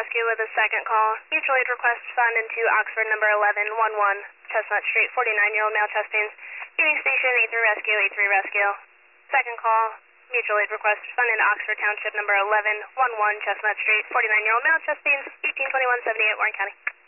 Rescue with a second call. Mutual aid request signed into Oxford number 1111, Chestnut Street, 49-year-old male chest pains. Union Station, 83 Rescue, 83 Rescue. Second call, mutual aid request signed into Oxford Township number 1111, Chestnut Street, 49-year-old male chest pains, 182178, Warren County.